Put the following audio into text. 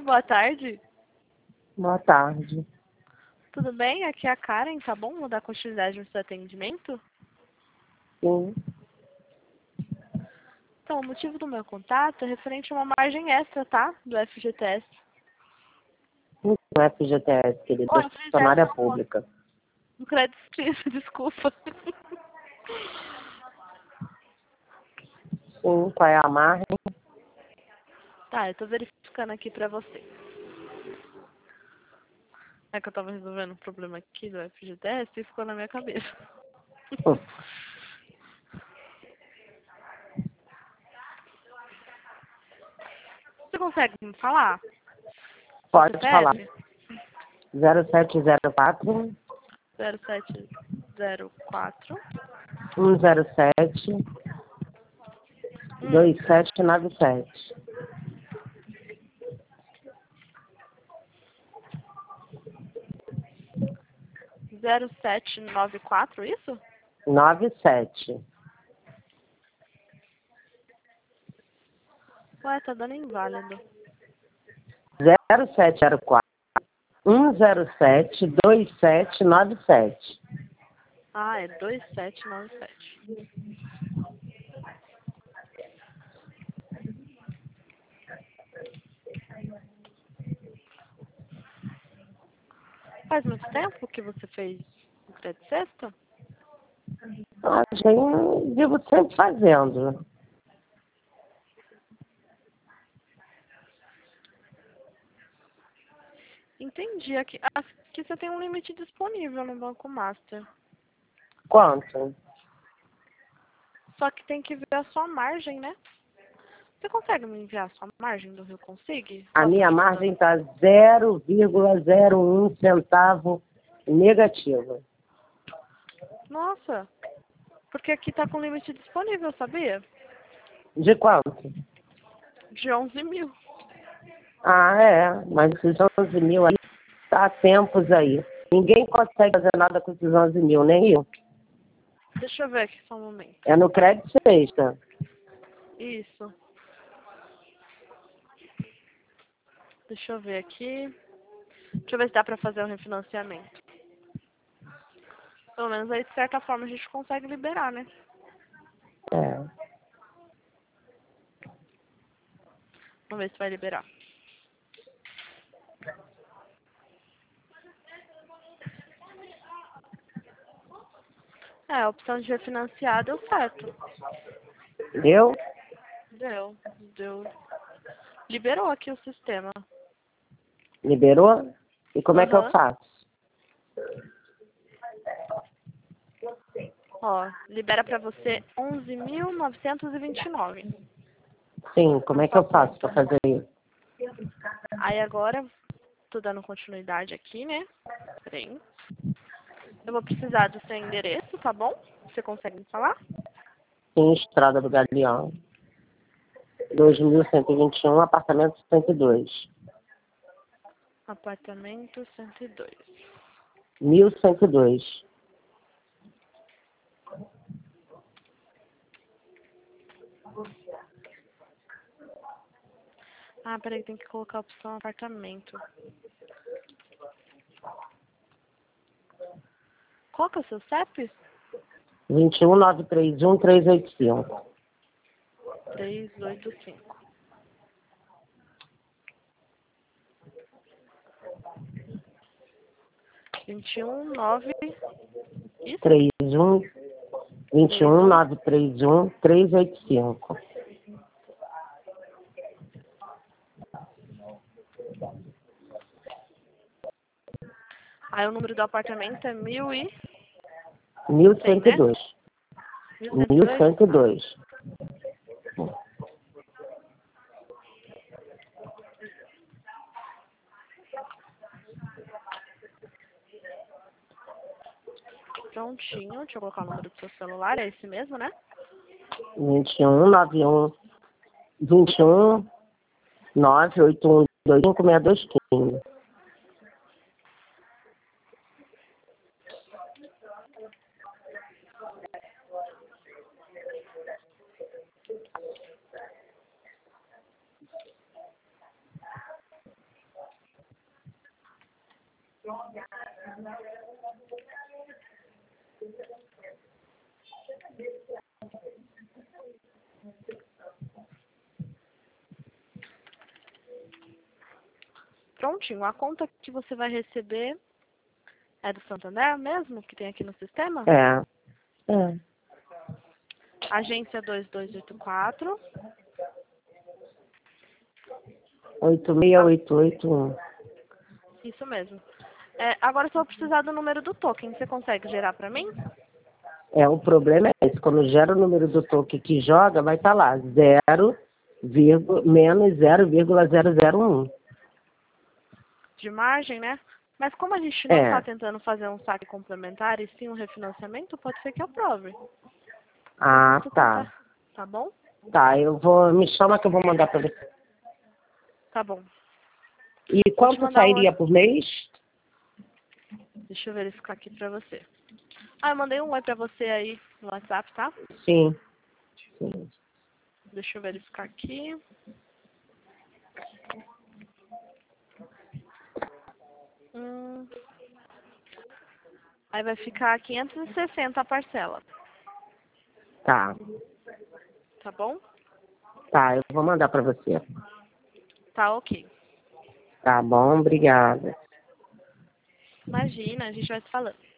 Boa tarde. Boa tarde. Tudo bem? Aqui é a Karen, tá bom? Vou dar continuidade no seu atendimento. Sim. Então, o motivo do meu contato é referente a uma margem extra, tá? Do FGTS. Não é FGTS, querida, Oh, é funcionária pública. No crédito suíço, desculpa. Sim, qual é a margem? Tá, eu tô verificando aqui pra você. É que eu tava resolvendo um problema aqui do FGTS e ficou na minha cabeça. Você consegue me falar? Pode CPF? falar. 0704 0704 107 2797. 0794, isso? 97. Ué, tá dando inválido. 0704 107 2797. Ah, é 2797. Faz muito tempo que você fez o crédito sexta? Acho que eu vivo sempre fazendo. Entendi. Aqui você tem um limite disponível no Banco Master. Quanto? Só que tem que ver a sua margem, né? Você consegue me enviar a sua margem do Rio Consigue? A minha margem está 0,01 centavo negativa. Nossa, porque aqui tá com limite disponível, sabia? De quanto? De 11 mil. Ah, é. Mas esses 11 mil aí, tá há tempos aí. Ninguém consegue fazer nada com esses 11 mil, nem eu. Deixa eu ver aqui só um momento. É no crédito sexta. Isso. Deixa eu ver aqui. Deixa eu ver se dá pra fazer um refinanciamento. Pelo menos aí, de certa forma, a gente consegue liberar, né? É. Vamos ver se vai liberar. É, a opção de refinanciar deu certo. Deu? Deu. Liberou aqui o sistema. Liberou? E como é que eu Aham. faço? Ó, libera pra você 11.929. Sim, como é que eu faço para fazer isso? Aí agora, tô dando continuidade aqui, né? Peraí. Eu vou precisar do seu endereço, tá bom? Você consegue me falar? Sim, Estrada do Galeão. 2121, apartamento 102. Apartamento 102. 1102. Ah, peraí, tem que colocar a opção apartamento. Qual que é o seu CEP? 21931 385. 385. Vinte e um, nove... Isso? 31 21 931 385. Aí o número do apartamento é 1100, 1102. 1102? 1102. Prontinho, deixa eu colocar o número do seu celular, é esse mesmo, né? 21 91 21 981 256215. Prontinho, a conta que você vai receber é do Santander mesmo, que tem aqui no sistema? É. Agência 2284. 86881. Isso mesmo. Agora eu só vou precisar do número do token. Você consegue gerar para mim? O problema é esse. Quando gera o número do token que joga, vai estar lá, menos 0,001. De margem, né? Mas como a gente não está tentando fazer um saque complementar e sim um refinanciamento, pode ser que aprove. Ah, tá. Tá bom? Tá, me chama que eu vou mandar para você. Tá bom. E quanto sairia por mês? Deixa eu verificar aqui pra você. Eu mandei um oi pra você aí no WhatsApp, tá? Sim. Deixa eu verificar aqui. Aí vai ficar 560 a parcela. Tá. Tá bom? Tá, eu vou mandar para você. Tá ok. Tá bom, obrigada. Imagina, a gente vai se falando.